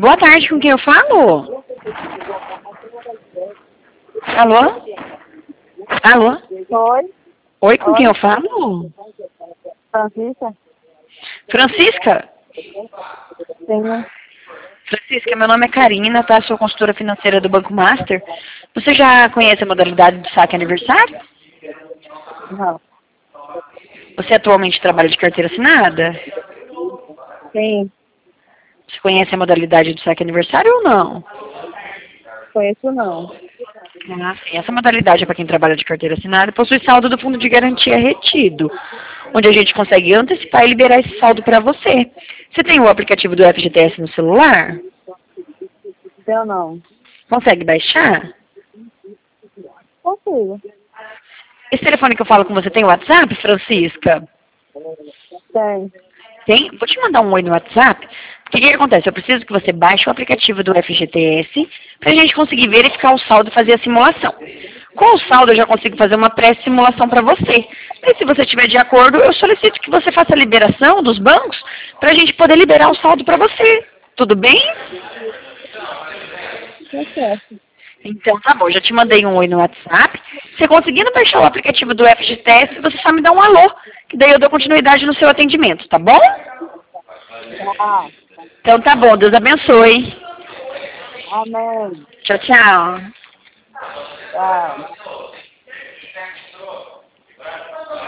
Boa tarde, com quem eu falo? Alô? Alô? Oi, Oi, com quem oi, eu falo? Francisca? Francisca? Sim, Francisca, meu nome é Karina, tá? Sou consultora financeira do Banco Master. Você já conhece a modalidade do saque aniversário? não. Você atualmente trabalha de carteira assinada? Sim, Você conhece a modalidade do saque aniversário ou não? conheço não. Ah, sim. Essa modalidade é para quem trabalha de carteira assinada e possui saldo do fundo de garantia retido, onde a gente consegue antecipar e liberar esse saldo para você. Você tem o aplicativo do FGTS no celular? Eu não. Consegue baixar? Consigo. Esse telefone que eu falo com você tem WhatsApp, Francisca? Tem. Tem? Vou te mandar um oi no WhatsApp. Porque o que acontece? Eu preciso que você baixe o aplicativo do FGTS para a gente conseguir verificar o saldo e fazer a simulação. Com o saldo eu já consigo fazer uma pré-simulação para você. E se você estiver de acordo, eu solicito que você faça a liberação dos bancos para a gente poder liberar o saldo para você. Tudo bem? Tá certo. Então tá bom, já te mandei um oi no WhatsApp. Você conseguindo baixar o aplicativo do FGTS, você só me dá um alô, que daí eu dou continuidade no seu atendimento, tá bom? Ah, Então tá bom, Deus abençoe. amém. Tchau, tchau. Tchau.